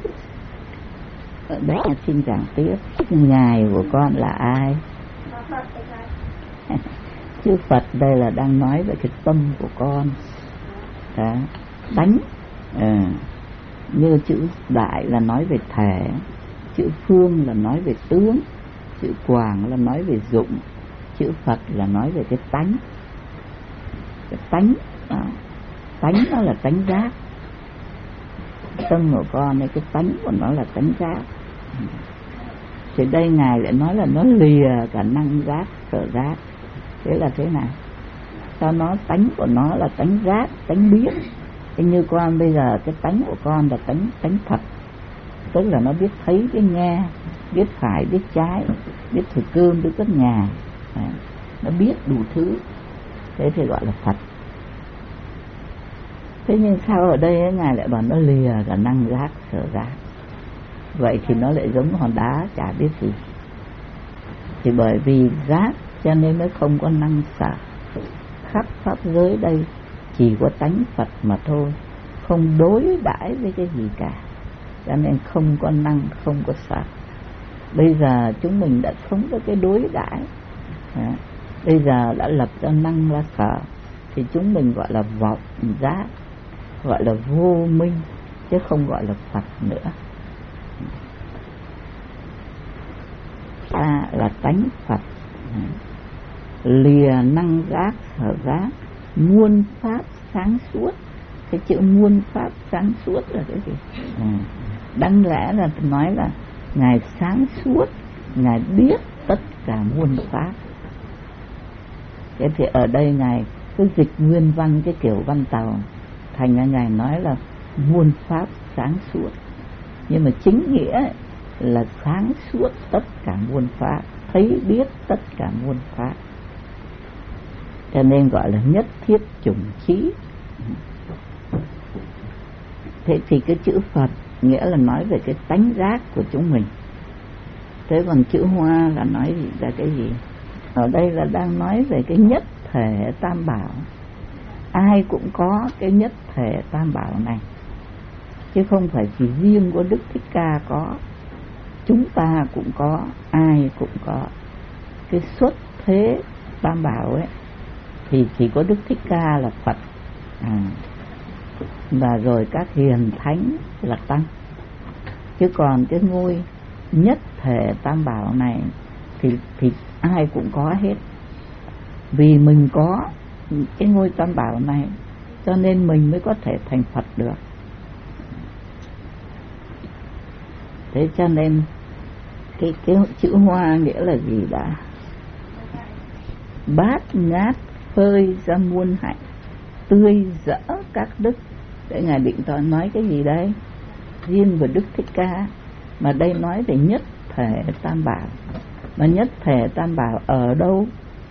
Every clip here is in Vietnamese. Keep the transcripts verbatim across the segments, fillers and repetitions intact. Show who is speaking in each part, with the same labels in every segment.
Speaker 1: Đấy, xin giảng tiếp. Ngài của con là ai? Chữ Phật đây là đang nói về cái tâm của con. Đó, tánh. À, như chữ Đại là nói về thể, chữ Phương là nói về tướng, chữ Quảng là nói về dụng, chữ Phật là nói về cái tánh. Cái tánh đó. Tánh nó là tánh giác. Tâm của con này, cái tánh của nó là tánh giác. Thì đây Ngài lại nói là nó lìa cả năng giác, sở giác. Thế là thế nào? Sao nó tánh của nó là tánh giác, tánh biết. Thế như con bây giờ cái tánh của con là tánh tánh thật, tức là nó biết thấy, biết nghe, biết phải, biết trái, biết thử cơm, biết cất nhà, nó biết đủ thứ. Thế thì gọi là Phật. Thế nhưng sao ở đây ấy, Ngài lại bảo nó lìa cả năng giác, sở giác. Vậy thì nó lại giống hòn đá chả biết gì. Thì bởi vì giác cho nên mới không có năng sở. Khắp pháp giới đây chỉ có tánh Phật mà thôi, không đối đãi với cái gì cả, cho nên không có năng, không có sở. Bây giờ chúng mình đã không có cái đối đãi, bây giờ đã lập ra năng ra sở, thì chúng mình gọi là vọng giác, gọi là vô minh, chứ không gọi là Phật nữa. Ta là tánh Phật, lìa năng giác sở giác, muôn pháp sáng suốt. Cái chữ muôn pháp sáng suốt là cái gì? À, đáng lẽ là nói là Ngài sáng suốt, Ngài biết tất cả muôn pháp. Thế thì ở đây Ngài cứ dịch nguyên văn cái kiểu văn Tàu, thành ra Ngài nói là muôn pháp sáng suốt, nhưng mà chính nghĩa là sáng suốt tất cả muôn pháp, thấy biết tất cả muôn pháp, cho nên gọi là nhất thiết chủng trí. Thế thì cái chữ Phật nghĩa là nói về cái tánh giác của chúng mình. Thế còn chữ Hoa là nói gì ra cái gì? Ở đây là đang nói về cái nhất thể tam bảo. Ai cũng có cái nhất thể tam bảo này, chứ không phải chỉ riêng của Đức Thích Ca có. Chúng ta cũng có, ai cũng có. Cái xuất thế tam bảo ấy thì chỉ có Đức Thích Ca là Phật, à, và rồi các hiền thánh là tăng. Chứ còn cái ngôi nhất thể tam bảo này thì, thì ai cũng có hết. Vì mình có cái ngôi tam bảo này cho nên mình mới có thể thành Phật được. Thế cho nên cái, cái chữ Hoa nghĩa là gì đã? Bát ngát phơi ra muôn hạnh, tươi rỡ các đức. Để Ngài Định Tọa nói cái gì đây? Riêng về Đức Thích Ca, mà đây nói về nhất thể tam bảo. Mà nhất thể tam bảo ở đâu?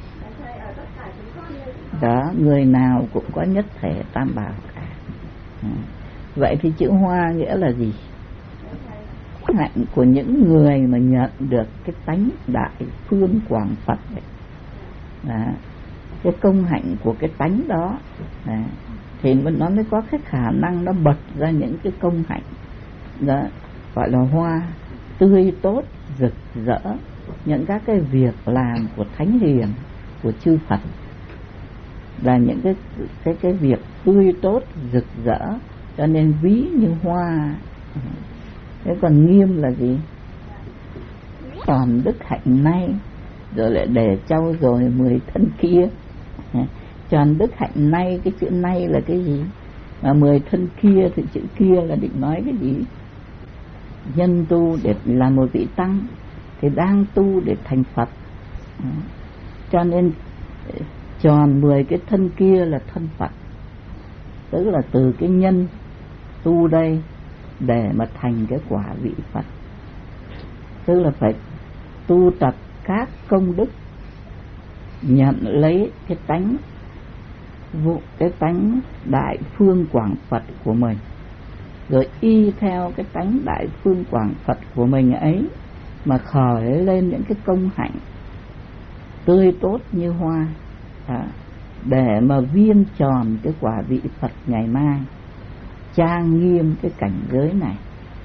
Speaker 1: Đó, người nào cũng có nhất thể tam bảo cả. Vậy thì chữ Hoa nghĩa là gì? Hạnh của những người mà nhận được cái tánh đại phương quảng Phật đấy. Đó, cái công hạnh của cái tánh đó, đó thì nó mới có cái khả năng nó bật ra những cái công hạnh đó, gọi là hoa tươi tốt rực rỡ, những các cái việc làm của thánh hiền, của chư Phật là những cái cái cái việc tươi tốt rực rỡ, cho nên ví như hoa. Thế còn nghiêm là gì? Còn đức hạnh này, rồi lại để trau rồi mười thân kia. Tròn đức hạnh này, cái chữ này là cái gì? Mà mười thân kia thì chữ kia là định nói cái gì? Nhân tu để làm một vị tăng thì đang tu để thành Phật. Cho nên tròn mười cái thân kia là thân Phật, tức là từ cái nhân tu đây để mà thành cái quả vị Phật, tức là phải tu tập các công đức, nhận lấy cái tánh vụ cái tánh đại phương quảng Phật của mình, rồi y theo cái tánh đại phương quảng Phật của mình ấy mà khởi lên những cái công hạnh tươi tốt như hoa, đó, để mà viên tròn cái quả vị Phật ngày mai, trang nghiêm cái cảnh giới này.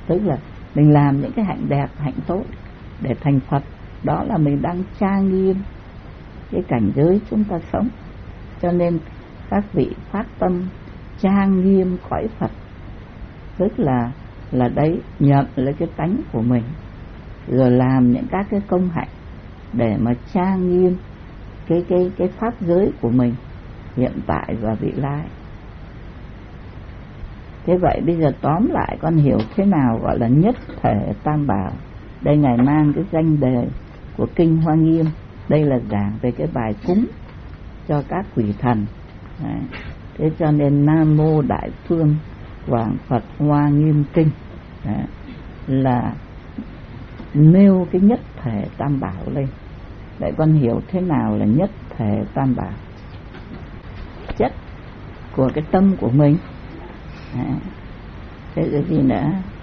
Speaker 1: tức là mình làm những cái hạnh đẹp, hạnh tốt để thành Phật, đó là mình đang trang nghiêm cái cảnh giới chúng ta sống. Cho nên các vị phát tâm trang nghiêm cõi Phật, tức là là đấy nhận lấy cái tánh của mình, rồi làm những các cái công hạnh để mà trang nghiêm cái cái cái pháp giới của mình hiện tại và vị lai. Thế vậy bây giờ tóm lại con hiểu thế nào gọi là nhất thể tam bảo. Đây Ngài mang cái danh đề của Kinh Hoa Nghiêm, đây là giảng về cái bài cúng cho các quỷ thần. Đấy. Thế cho nên Nam Mô Đại Phương Quảng Phật Hoa Nghiêm Kinh đấy, là nêu cái nhất thể tam bảo lên để con hiểu thế nào là nhất thể tam bảo. Chất của cái tâm của mình. À, thế rồi gì nữa?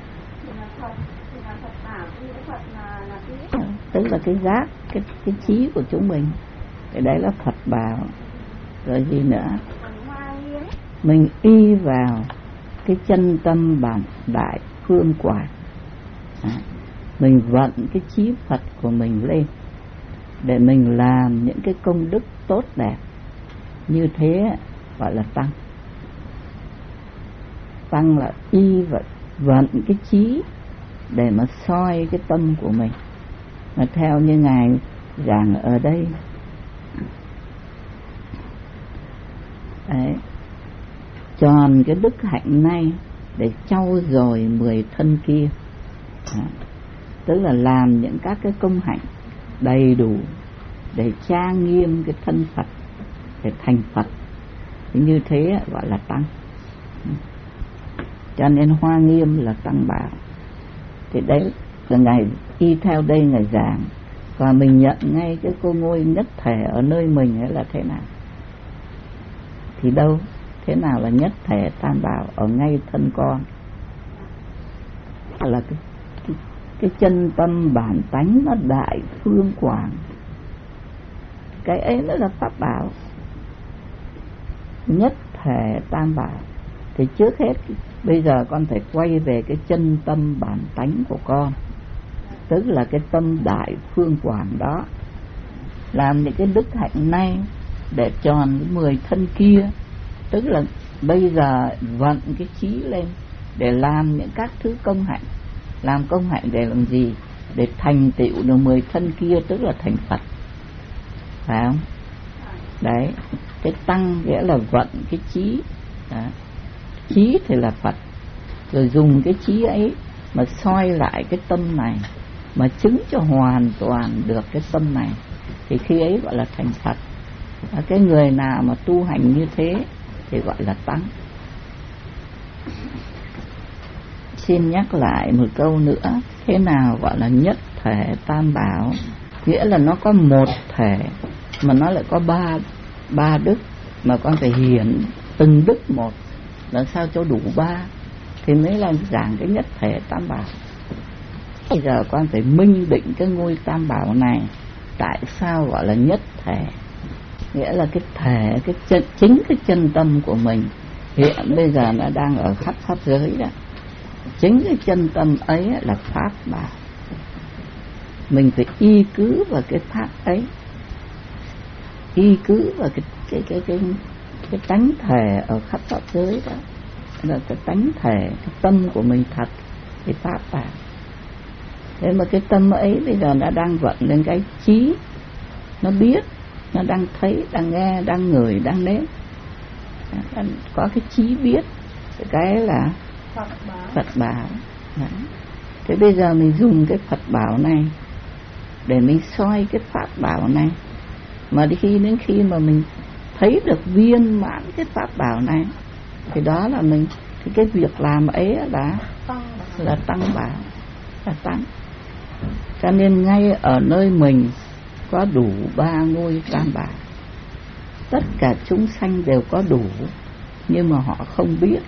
Speaker 1: Tức là cái giác, cái cái trí của chúng mình, cái đấy là Phật bảo. Rồi gì nữa? Mình y vào cái chân tâm bản đại phương quảng, à, mình vận cái trí Phật của mình lên để mình làm những cái công đức tốt đẹp. Như thế gọi là tăng. Tăng là y và vận cái trí để mà soi cái tâm của mình. Mà theo như Ngài giảng ở đây, đấy, tròn cái đức hạnh này để trau dồi mười thân kia, à, tức là làm những các cái công hạnh đầy đủ để trang nghiêm cái thân Phật, để thành Phật. Như thế gọi là tăng. Cho nên Hoa Nghiêm là tăng bảo. Thì đấy là Ngài y theo đây Ngài giảng, và mình nhận ngay cái cô ngôi nhất thể ở nơi mình ấy là thế nào. Thì đâu, thế nào là nhất thể tam bảo ở ngay thân con, là cái, cái, cái chân tâm bản tánh nó đại phương quảng. Cái ấy nó là pháp bảo. Nhất thể tam bảo. Thì trước hết bây giờ con phải quay về cái chân tâm bản tánh của con, tức là cái tâm đại phương quảng đó, làm những cái đức hạnh này để tròn cái mười thân kia. Tức là bây giờ vận cái trí lên để làm những các thứ công hạnh. Làm công hạnh để làm gì? Để thành tựu được mười thân kia, tức là thành Phật, phải không? Đấy, cái tăng nghĩa là vận cái trí. Đó. Trí thì là Phật, rồi dùng cái trí ấy mà soi lại cái tâm này, mà chứng cho hoàn toàn được cái tâm này, thì khi ấy gọi là thành Phật. Và cái người nào mà tu hành như thế thì gọi là tăng. Xin nhắc lại một câu nữa, thế nào gọi là nhất thể tam bảo? Nghĩa là nó có một thể mà nó lại có ba ba đức, mà con phải hiển từng đức một, làm sao cho đủ ba thì mới là giảng cái nhất thể tam bảo. Bây giờ con phải minh định cái ngôi tam bảo này tại sao gọi là nhất thể. Nghĩa là cái thể, cái chân, chính cái chân tâm của mình hiện bây giờ nó đang ở khắp pháp giới đó. Chính cái chân tâm ấy là pháp bảo. Mình phải y cứ vào cái pháp ấy, y cứ vào cái cái cái cái cái tánh thể ở khắp pháp giới đó, là cái tánh thể, cái tâm của mình thật, cái pháp bảo. Thế mà cái tâm ấy bây giờ nó đang vận lên cái trí, nó biết, nó đang thấy, đang nghe, đang ngửi, đang nếm, có cái trí biết, cái là Phật bảo. Phật bảo. Thế bây giờ mình dùng cái Phật bảo này để mình soi cái pháp bảo này, mà khi đến khi mà mình thấy được viên mãn cái pháp bảo này thì đó là mình, thì cái việc làm ấy là là tăng bảo, là tăng. Cho nên ngay ở nơi mình có đủ ba ngôi tam bảo. Tất cả chúng sanh đều có đủ, nhưng mà họ không biết.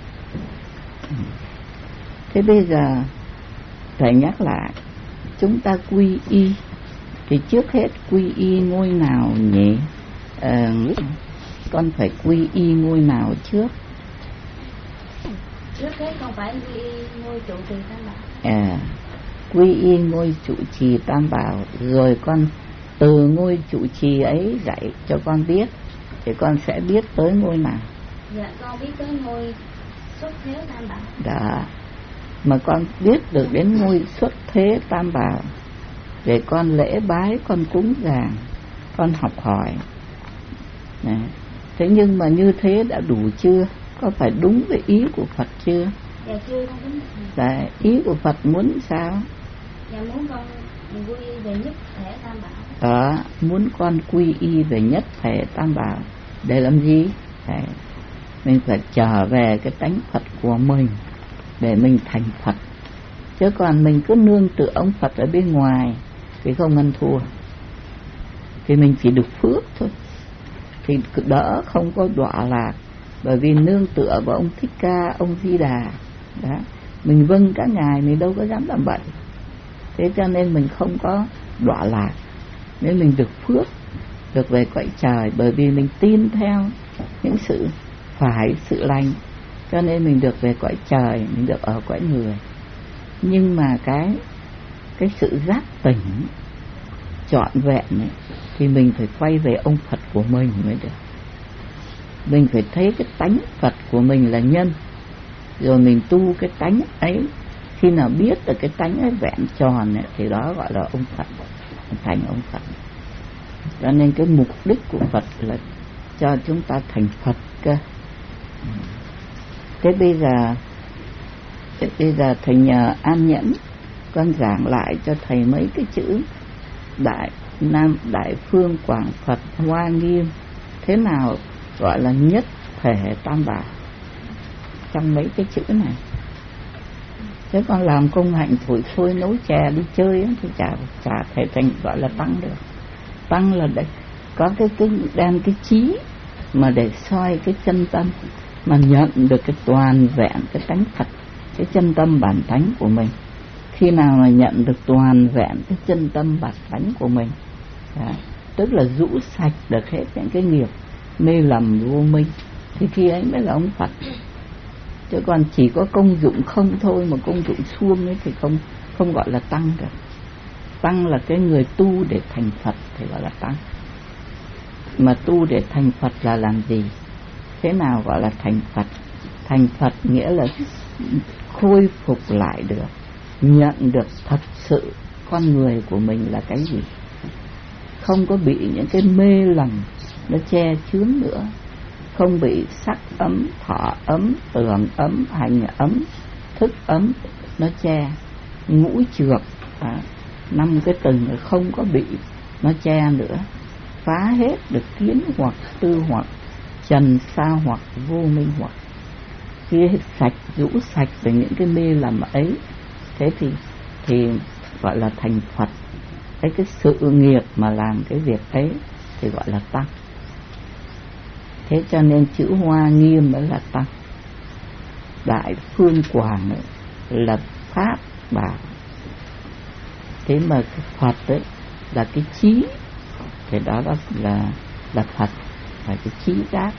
Speaker 1: Thế bây giờ thầy nhắc lại, chúng ta quy y thì trước hết quy y ngôi nào nhỉ? À, con phải quy y ngôi nào trước?
Speaker 2: Trước hết không phải quy y ngôi trụ trì tam bảo.
Speaker 1: À, quy y ngôi trụ trì tam bảo, rồi con từ ngôi trụ trì ấy dạy cho con biết, thì con sẽ biết tới ngôi nào.
Speaker 2: Dạ, con biết tới ngôi xuất thế tam bảo.
Speaker 1: Đó, mà con biết được đến ngôi xuất thế tam bảo, để con lễ bái, con cúng dường, con học hỏi. Đấy. Thế nhưng mà như thế đã đủ chưa? Có phải đúng với ý của Phật chưa?
Speaker 2: Dạ chưa, con đúng.
Speaker 1: Đấy, ý của Phật muốn sao?
Speaker 2: Dạ muốn con quy y về nhất thể tam bảo.
Speaker 1: Đó, muốn con quy y về nhất thể tam bảo để làm gì? Đấy. Mình phải trở về cái tánh Phật của mình để mình thành Phật. Chứ còn mình cứ nương tựa ông Phật ở bên ngoài thì không ăn thua, thì mình chỉ được phước thôi, thì đỡ không có đọa lạc. Bởi vì nương tựa vào ông Thích Ca, ông Di Đà đó, mình vâng các ngài, mình đâu có dám làm bậy. Thế cho nên mình không có đọa lạc, nên mình được phước, được về cõi trời. Bởi vì mình tin theo những sự phải, sự lành, cho nên mình được về cõi trời, mình được ở cõi người. Nhưng mà cái cái sự giác tỉnh trọn vẹn ấy, thì mình phải quay về ông Phật của mình mới được. Mình phải thấy cái tánh Phật của mình là nhân, rồi mình tu cái tánh ấy. Khi nào biết được cái tánh ấy vẹn tròn ấy, thì đó gọi là ông Phật, thành ông Phật. Cho nên cái mục đích của Phật là cho chúng ta thành Phật cơ. Thế bây giờ thế bây giờ thầy nhờ An Nhẫn con giảng lại cho thầy mấy cái chữ Đại Nam Đại Phương Quảng Phật Hoa Nghiêm, thế nào gọi là nhất thể tam bảo trong mấy cái chữ này. Chứ con làm công hạnh thổi phôi nấu chè đi chơi ấy, thì chả chả thể thành gọi là tăng được. Tăng là để có cái cái đem cái trí mà để soi cái chân tâm, mà nhận được cái toàn vẹn cái tánh Phật, cái chân tâm bản tánh của mình. Khi nào mà nhận được toàn vẹn cái chân tâm bản tánh của mình đó, tức là rũ sạch được hết những cái nghiệp mê lầm vô minh, thì khi ấy mới là ông Phật. Chứ còn chỉ có công dụng không thôi, mà công dụng suông ấy thì không không gọi là tăng được. Tăng là cái người tu để thành Phật thì gọi là tăng. Mà tu để thành Phật là làm gì? Thế nào gọi là thành Phật? Thành Phật nghĩa là khôi phục lại được, nhận được thật sự con người của mình là cái gì, không có bị những cái mê lầm nó che chướng nữa, không bị sắc ấm, thọ ấm, tưởng ấm, hành ấm, thức ấm nó che, ngũ trược à, năm cái tầng không có bị nó che nữa, phá hết được kiến hoặc, tư hoặc, trần sa hoặc, vô minh hoặc. Khi sạch, rũ sạch về những cái mê lầm ấy, thế thì thì gọi là thành Phật. Cái cái sự nghiệp mà làm cái việc ấy thì gọi là tăng. Thế cho nên chữ Hoa Nghiêm đó là tăng. Đại Phương Quảng ấy là pháp bảo. Thế mà cái Phật ấy là cái trí, thì đó là là, là Phật, là cái trí giác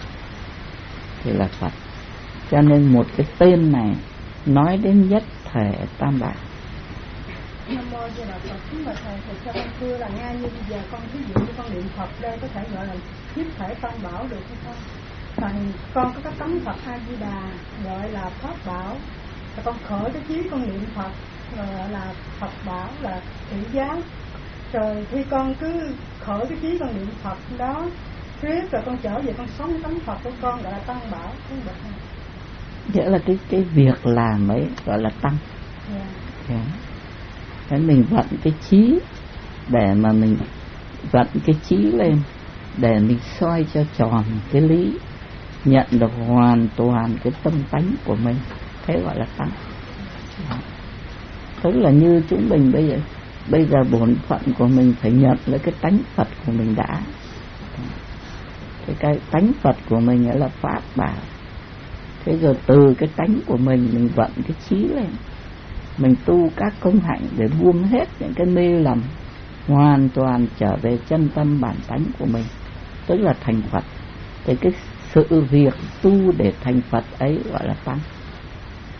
Speaker 1: thì là Phật. Cho nên một cái tên này nói đến nhất thể tam bảo.
Speaker 3: Nam mô Di Đà Phật. Kính bạch thầy, thầy cho con thưa là ngay như bây giờ con ví dụ như con niệm Phật đây có thể gọi là nhất thể tam bảo được hay không? Thành con có cái tấm Phật A Di Đà gọi là pháp bảo, và con khởi cái chí con niệm Phật gọi là Phật bảo, là thị giáo. Rồi khi con cứ khởi cái chí con niệm Phật đó riết rồi con trở về con sống tấm Phật của con gọi là tăng bảo, không được không?
Speaker 1: Nghĩa là cái cái việc làm ấy gọi là tăng.
Speaker 3: Yeah.
Speaker 1: Yeah. Thế mình vận cái trí để mà mình vận cái trí lên để mình soi cho tròn cái lý, nhận được hoàn toàn cái tâm tánh của mình, thế gọi là tăng. Yeah. Tức là như chúng mình bây giờ bây giờ bổn phận của mình phải nhận lấy cái tánh Phật của mình đã. Cái, cái tánh Phật của mình là pháp bảo. Thế rồi từ cái tánh của mình mình vận cái trí lên, mình tu các công hạnh để buông hết những cái mê lầm, hoàn toàn trở về chân tâm bản tánh của mình, tức là thành Phật. Thì cái sự việc tu để thành Phật ấy gọi là tăng.